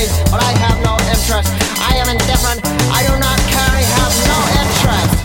please, but I have no interest. I am indifferent. I do not care. I have no interest.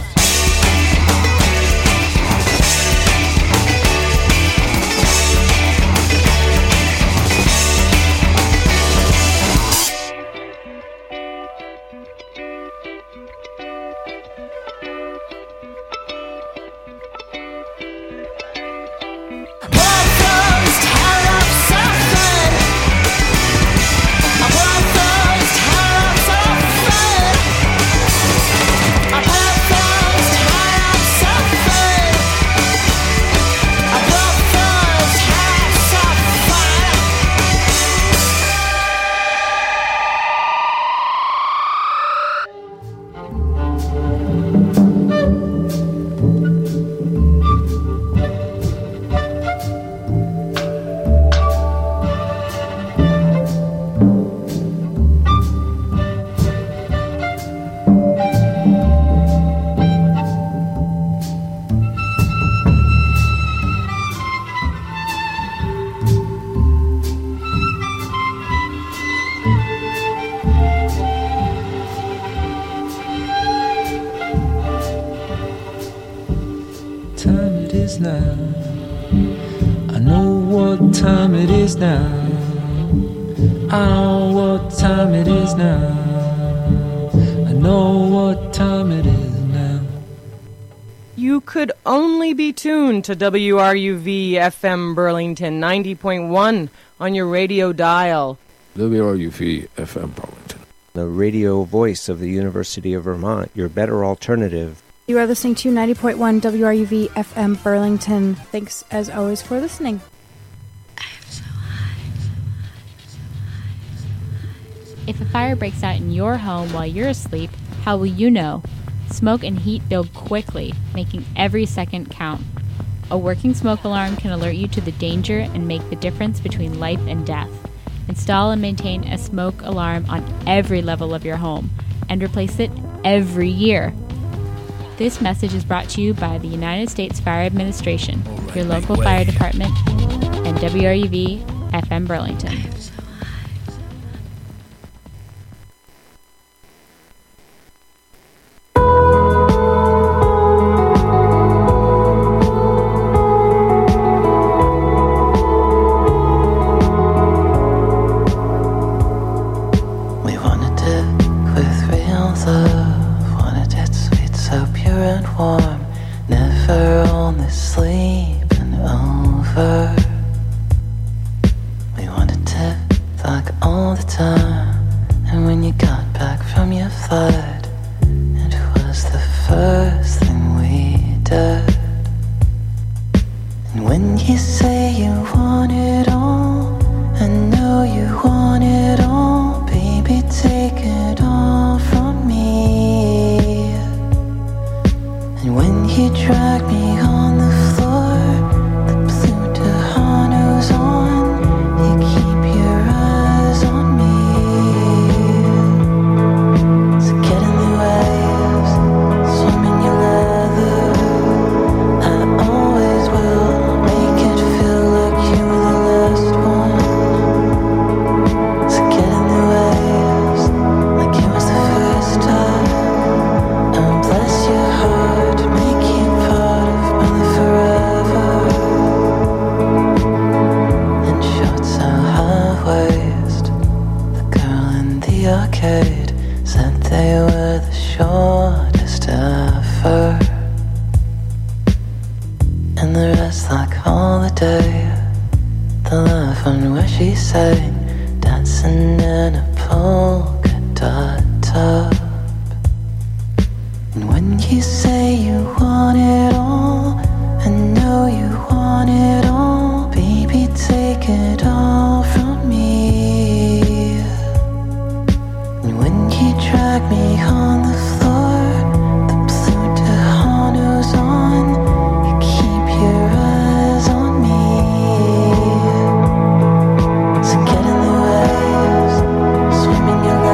Now I know what time it is now. I know what time it is now. I know what time it is now. You could only be tuned to WRUV FM Burlington 90.1 on your radio dial. WRUV FM Burlington, the radio voice of the University of Vermont, your better alternative. You are listening to 90.1 WRUV FM Burlington. Thanks, as always, for listening. If a fire breaks out in your home while you're asleep, how will you know? Smoke and heat build quickly, making every second count. A working smoke alarm can alert you to the danger and make the difference between life and death. Install and maintain a smoke alarm on every level of your home, and replace it every year. This message is brought to you by the United States Fire Administration, your local fire department, and WRUV FM Burlington. Swim in your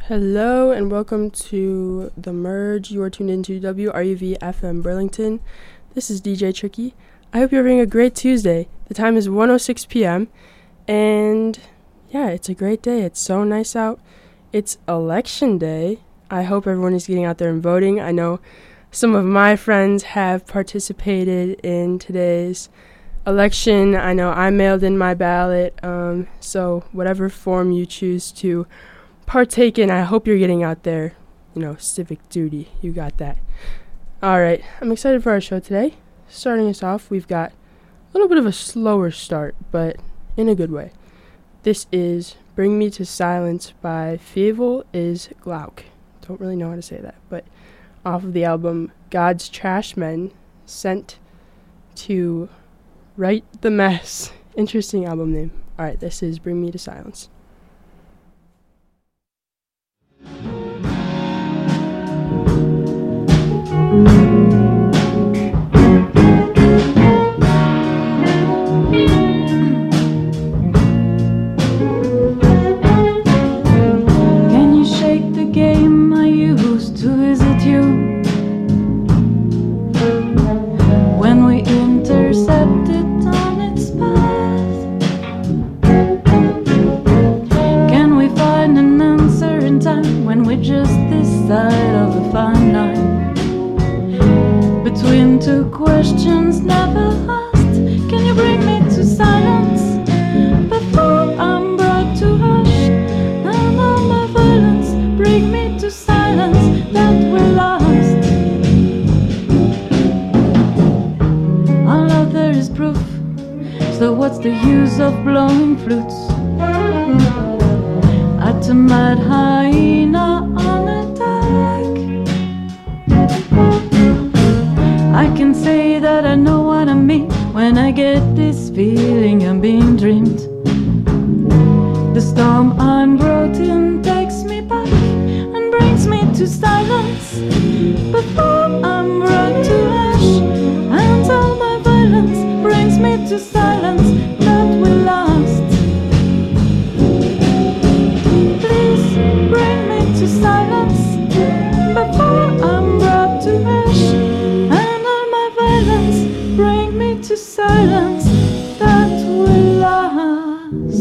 Hello and welcome to The Merge. You are tuned into WRUV FM Burlington. This is DJ Tricky. I hope you're having a great Tuesday. The time is 1:06 p.m. and yeah, it's a great day. It's so nice out. It's election day. I hope everyone is getting out there and voting. I know some of my friends have participated in today's election. I know I mailed in my ballot. So whatever form you choose to partake in, I hope you're getting out there. Civic duty. You got that. All right. I'm excited for our show today. Starting us off, we've got a little bit of a slower start, but in a good way. This is Bring Me to Silence by Fievel is Glauc. Don't really know how to say that, but off of the album God's Trash Men, Sent to Right the Mess. Interesting album name. All right, this is Bring Me to Silence. Can you shake the game I used to visit you? When we intercepted on its path, can we find an answer in time when we're just this side of the fine line? Between two questions never asked, can you bring me to silence before I'm brought to hush? And all my violence, bring me to silence that we're lost. All out there is proof, so what's the use of blowing flutes at a mad hyena on attack? I can say that I know what I mean when I get this feeling I'm being dreamed. The storm I'm brought in takes me back and brings me to silence before I'm brought to ash. And all my violence brings me to silence that we lost. Please bring me to silence before I'm brought to ash. Bring me to silence that we lost.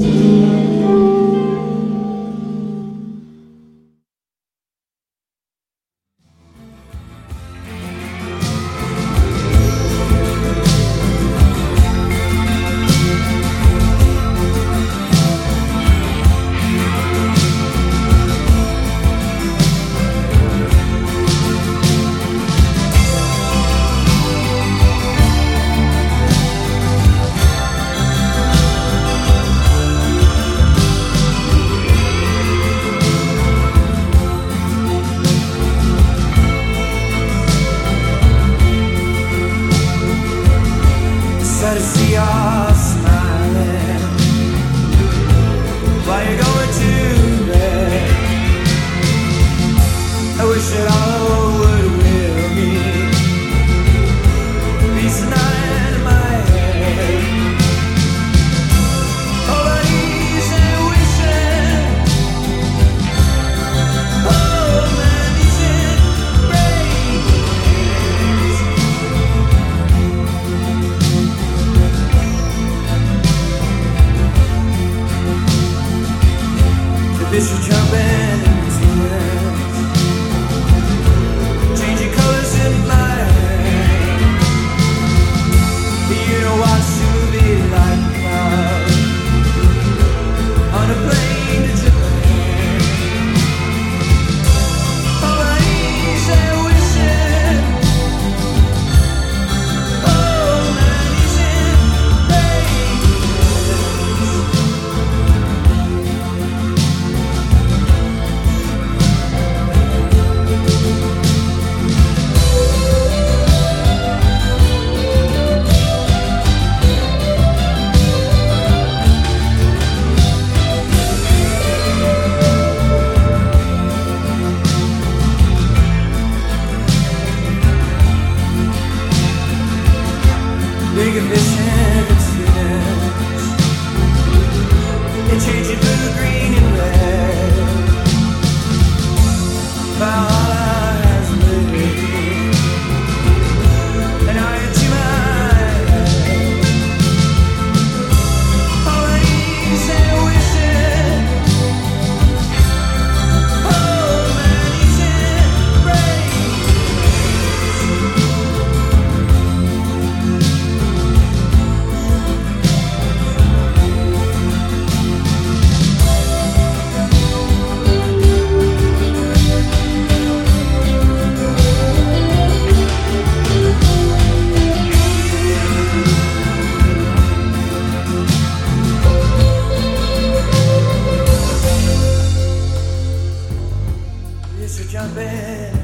our bed.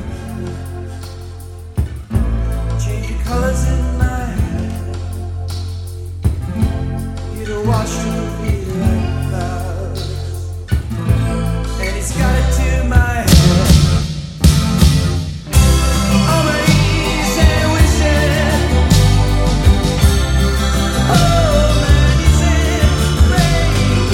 Change your colors in my head. You'd watch TV like clouds, and it's got it to my head. All my easy wishes. Oh man, is it rain?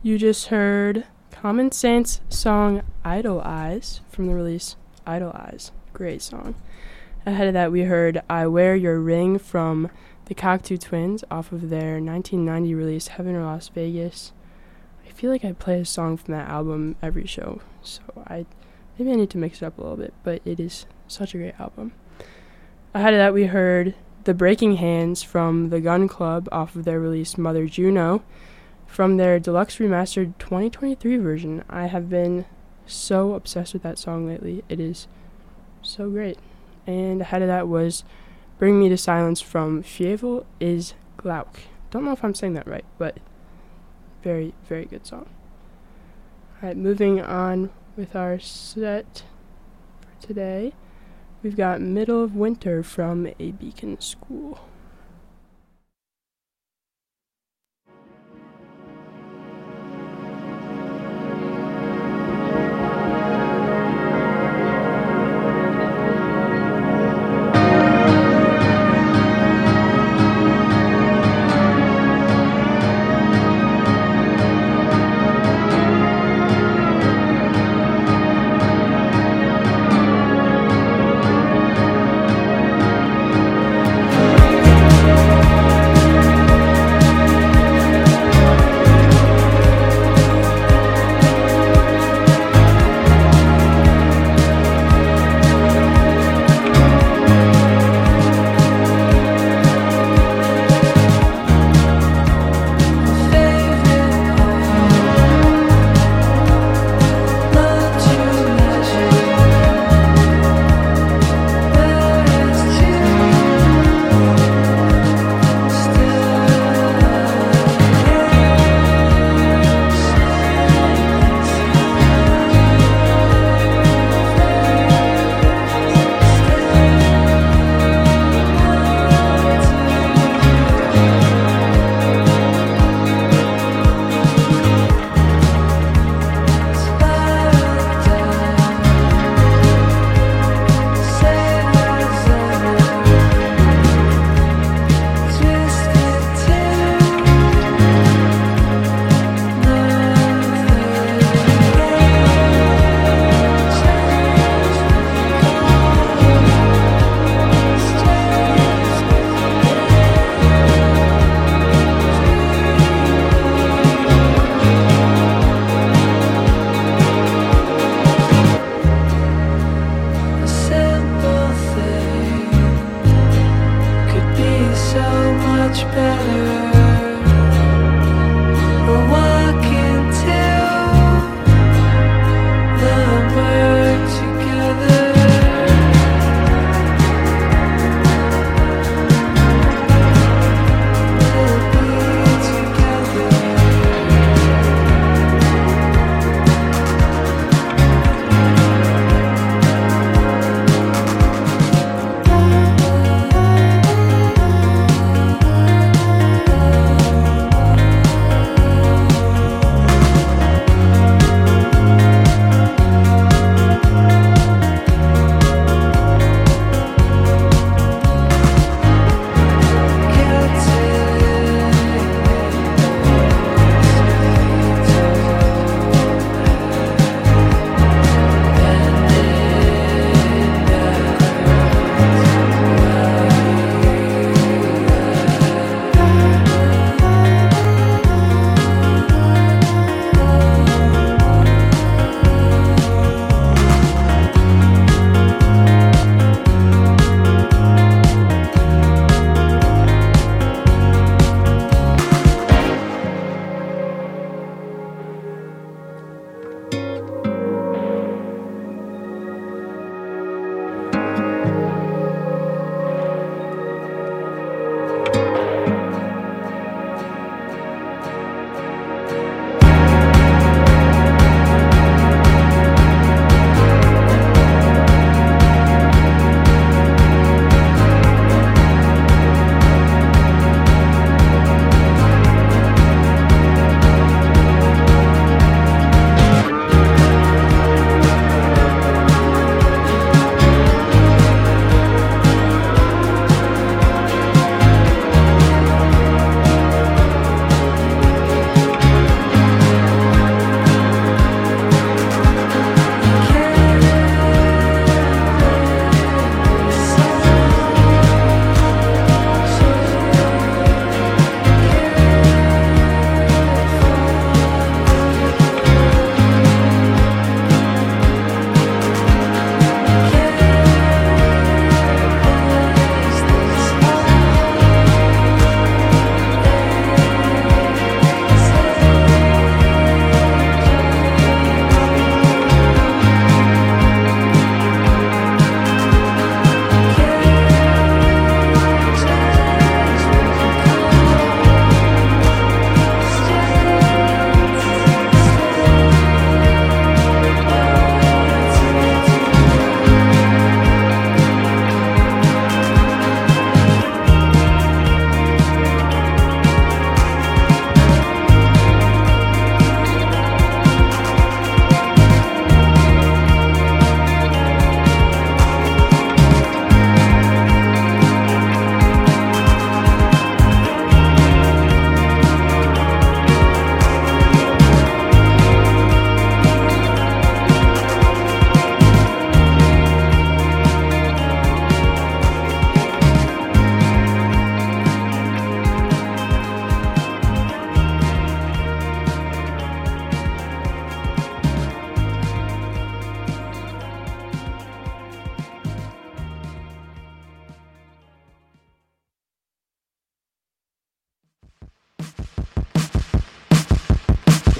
You just heard Common Sense song Idle Eyes from the release Idle Eyes. Great song. Ahead of that, we heard I Wear Your Ring from the Cocteau Twins off of their 1990 release Heaven or Las Vegas. I feel like I play a song from that album every show, so maybe I need to mix it up a little bit, but it is such a great album. Ahead of that, we heard The Breaking Hands from the Gun Club off of their release Mother Juno from their deluxe remastered 2023 version. I have been so obsessed with that song lately. It is so great. And ahead of that was Bring Me to Silence from Fievel is Glauc. Don't know if I'm saying that right, but very, very good song. Alright, moving on with our set for today. We've got Middle of Winter from A Beacon School.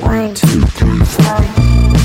1, 2, 3, 4.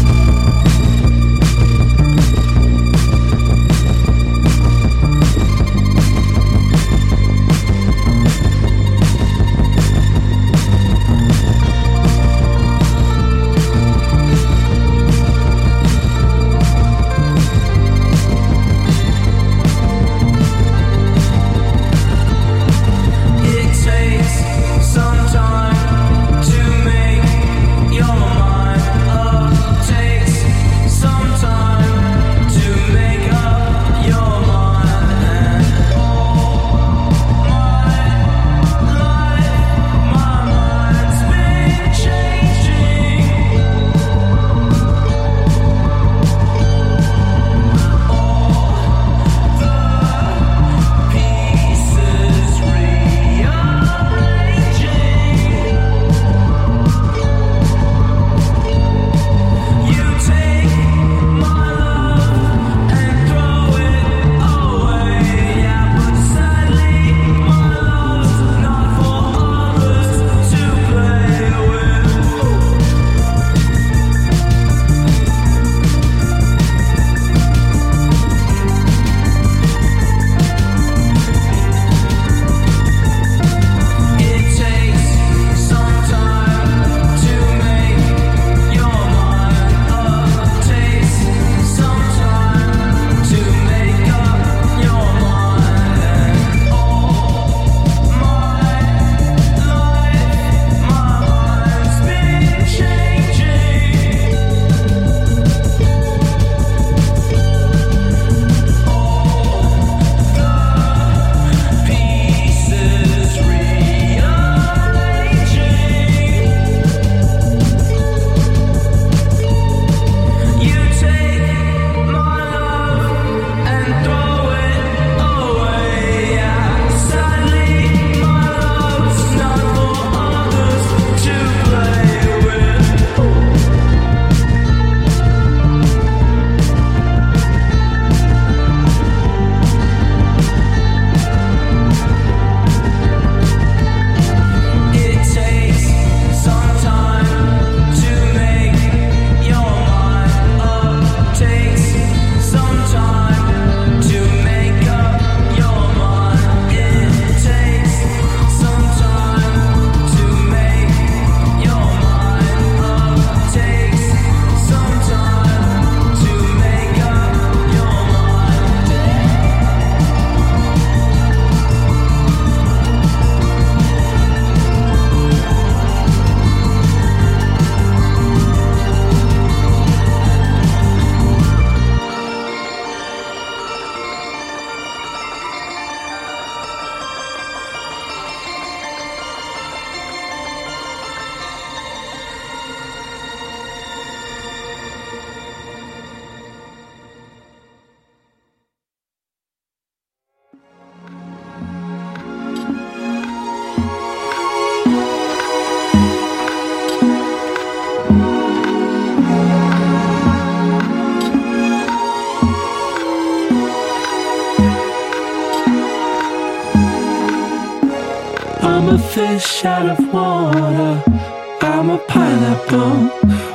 I'm a fish out of water, I'm a pineapple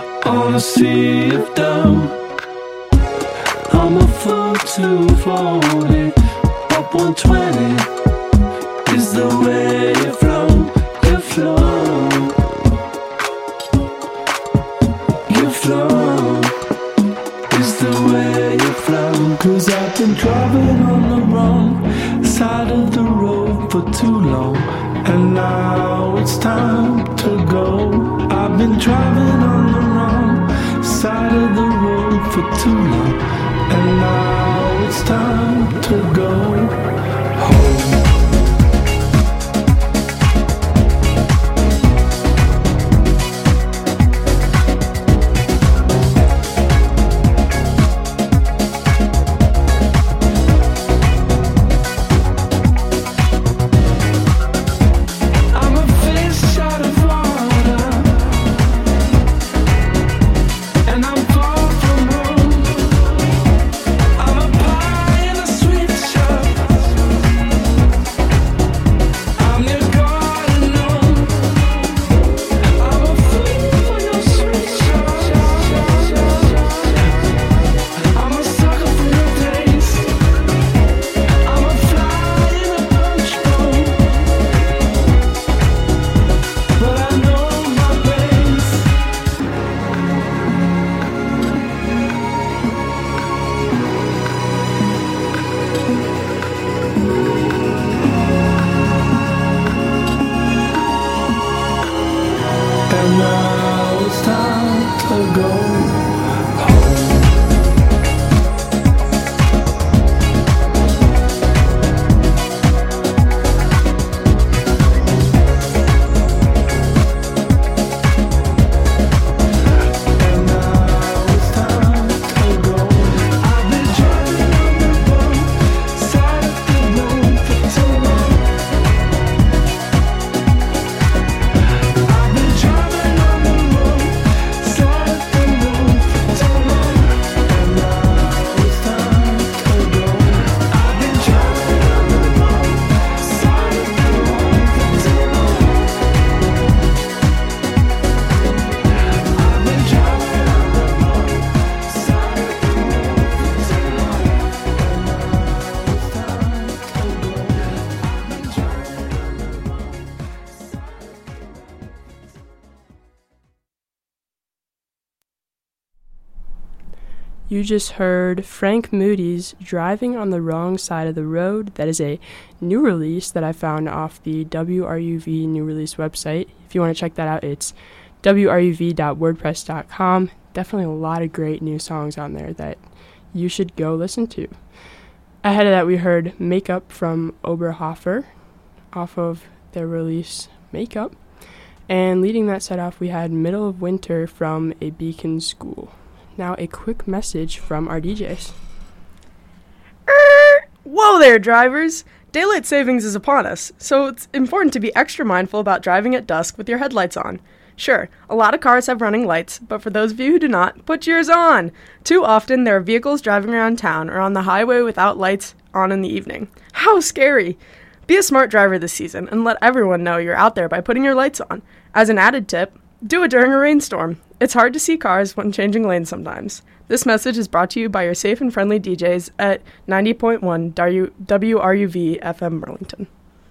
on a sea of dough. I'm a fool 240, up 120 is the way you flow, you flow, you flow, is the way you flow. 'Cause I've been driving on the wrong side of the road for too long, and now it's time to go. I've been driving on the wrong side of the road for too long, and now it's time to go home. I'm a pie in a sweet shop. You just heard Frank Moody's Driving on the Wrong Side of the Road. That is a new release that I found off the WRUV new release website. If you want to check that out, it's wruv.wordpress.com. Definitely a lot of great new songs on there that you should go listen to. Ahead of that, we heard Makeup from Oberhofer off of their release Makeup. And leading that set off, we had Middle of Winter from A Beacon School. Now, a quick message from our DJs. Whoa there, drivers! Daylight savings is upon us, so it's important to be extra mindful about driving at dusk with your headlights on. Sure, a lot of cars have running lights, but for those of you who do not, put yours on! Too often, there are vehicles driving around town or on the highway without lights on in the evening. How scary! Be a smart driver this season and let everyone know you're out there by putting your lights on. As an added tip, do it during a rainstorm. It's hard to see cars when changing lanes sometimes. This message is brought to you by your safe and friendly DJs at 90.1 WRUV FM Burlington.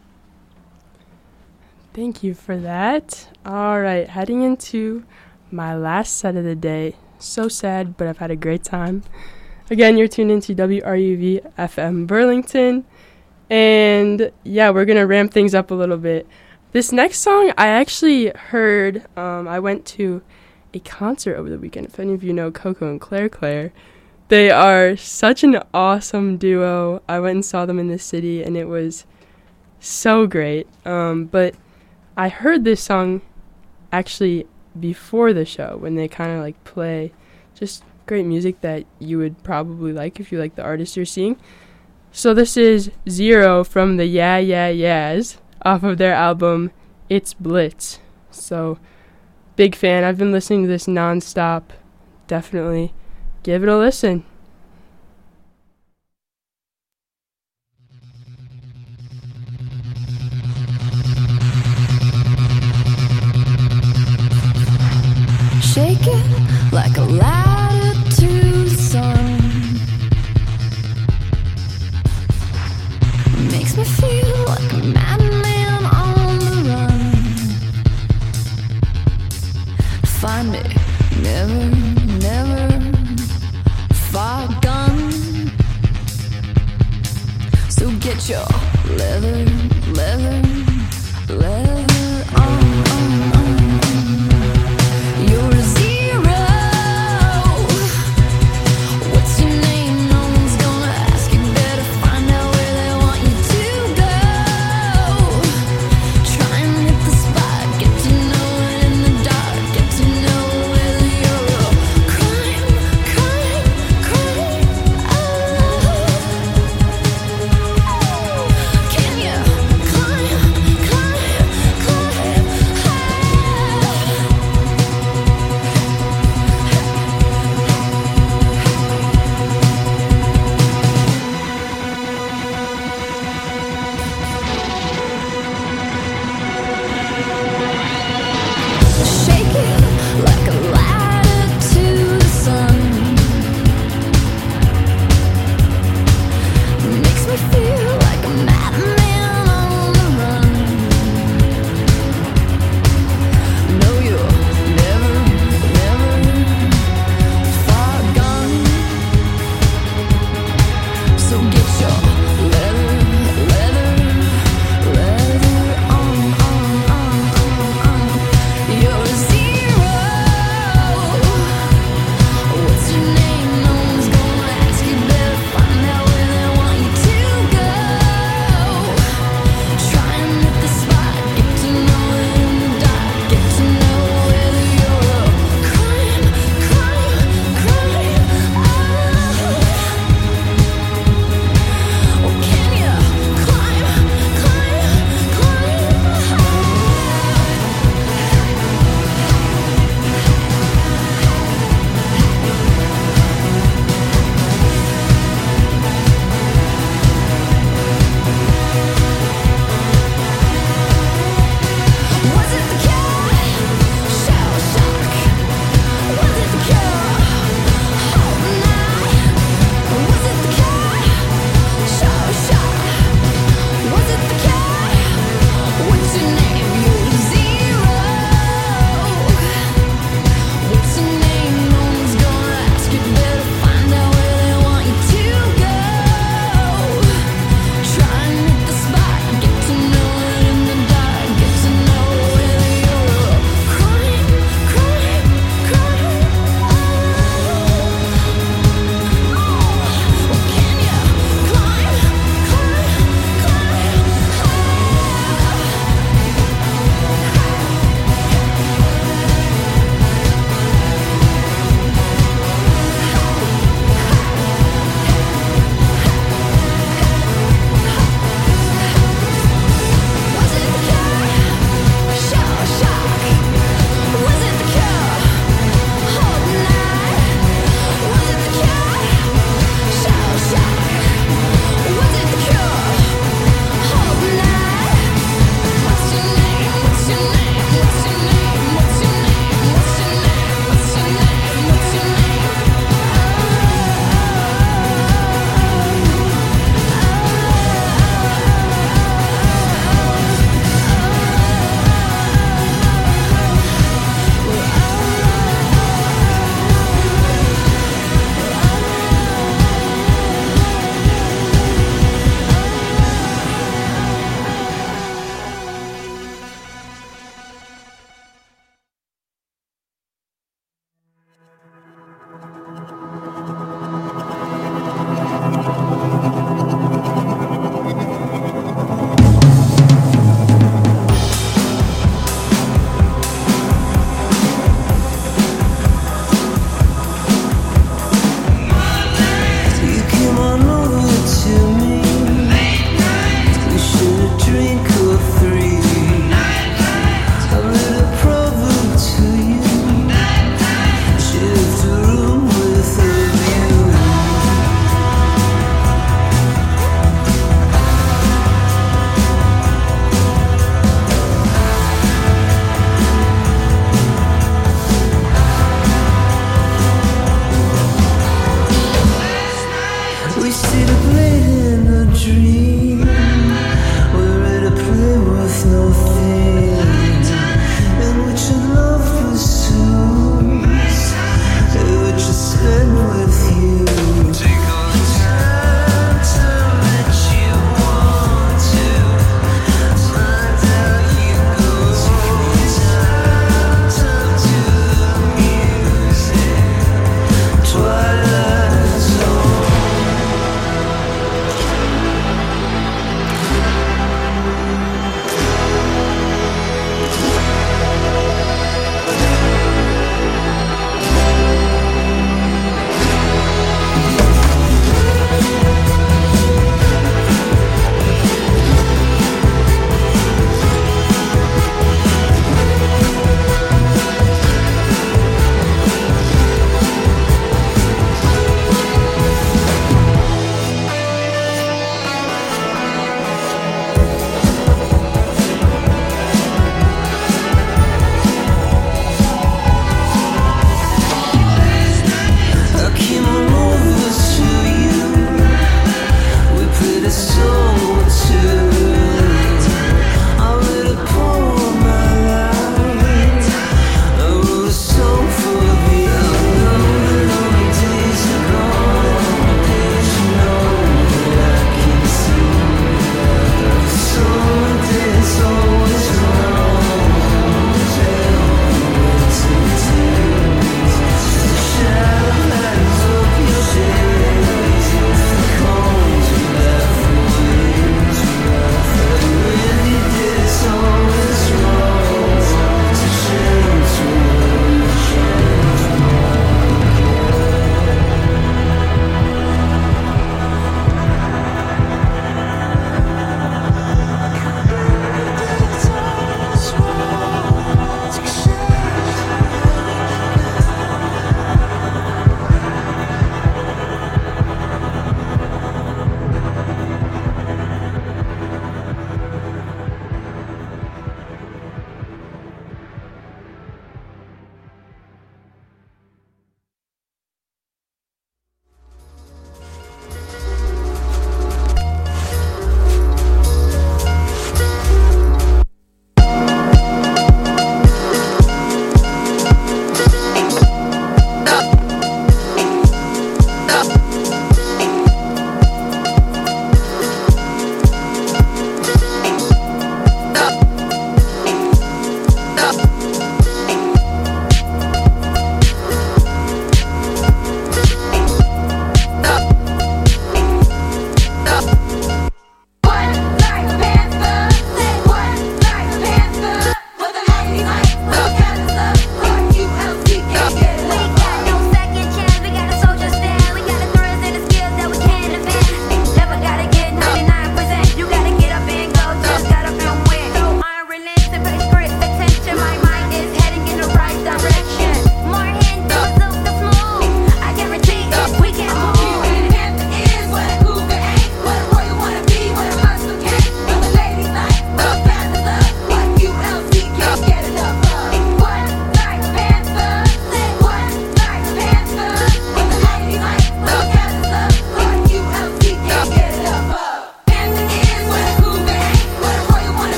Thank you for that. All right, heading into my last set of the day. So sad, but I've had a great time. Again, you're tuned into WRUV FM Burlington. And yeah, we're going to ramp things up a little bit. This next song I actually heard, I went to a concert over the weekend. If any of you know Coco and Claire Claire, they are such an awesome duo. I went and saw them in the city, and it was so great. But I heard this song actually before the show when they kind of like play just great music that you would probably like if you like the artist you're seeing. So this is Zero from the Yeah Yeah Yeahs off of their album It's Blitz. So big fan. I've been listening to this nonstop. Definitely give it a listen. Shake it like a ladder to the sun. Makes me feel like a madman on the run. Find me, never, never far gone. So get your leather on. You're a zero. What's your name? No one's gonna ask. You better find out where they want you to go. Try and hit the spot. Get to know it in the dark. Get to know whether you're a crime. Oh. Can you climb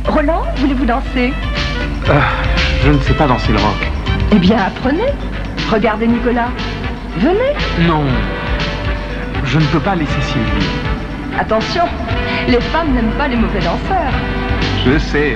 Roland, voulez-vous danser? Je ne sais pas danser le rock. Eh bien, apprenez. Regardez Nicolas. Venez. Non, je ne peux pas laisser Sylvie. Attention, les femmes n'aiment pas les mauvais danseurs. Je sais.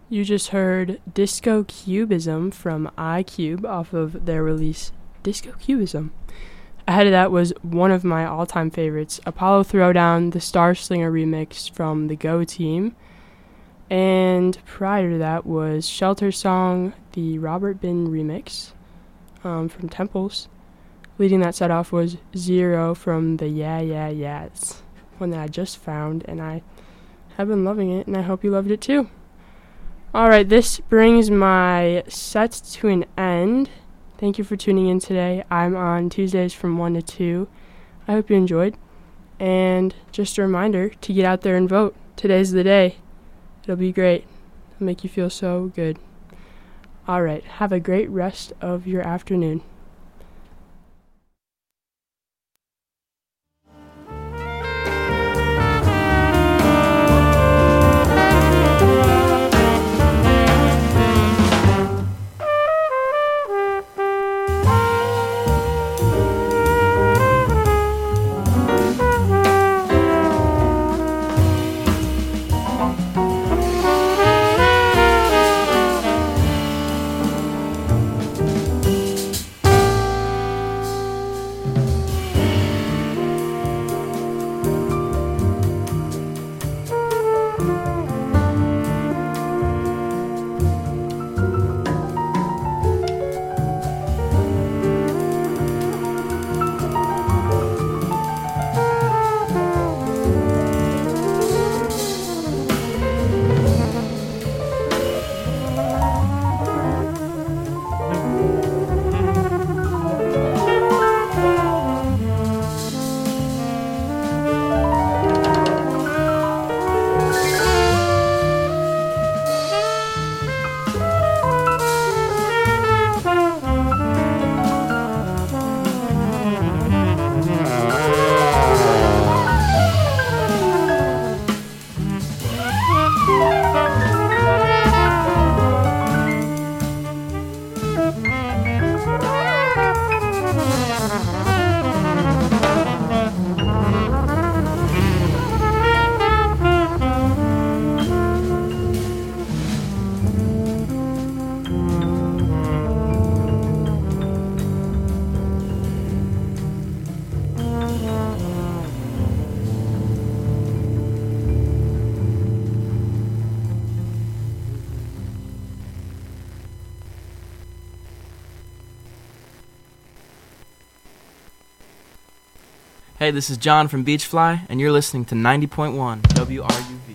You just heard Disco Cubism from iCube off of their release Disco Cubism. Ahead of that was one of my all-time favorites, Apollo Throwdown, the Star Slinger remix from the Go Team. And prior to that was Shelter Song, the Robert Bin remix from Temples. Leading that set off was Zero from the Yeah Yeah Yeahs, one that I just found, and I have been loving it, and I hope you loved it too. Alright, this brings my set to an end. Thank you for tuning in today. I'm on Tuesdays from 1 to 2. I hope you enjoyed. And just a reminder to get out there and vote. Today's the day. It'll be great. It'll make you feel so good. Alright, have a great rest of your afternoon. Hey, this is John from Beachfly, and you're listening to 90.1 WRUV.